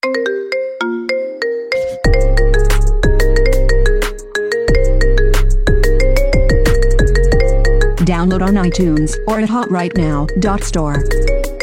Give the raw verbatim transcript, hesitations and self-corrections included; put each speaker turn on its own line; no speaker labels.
Download on iTunes or at hot right now dot store.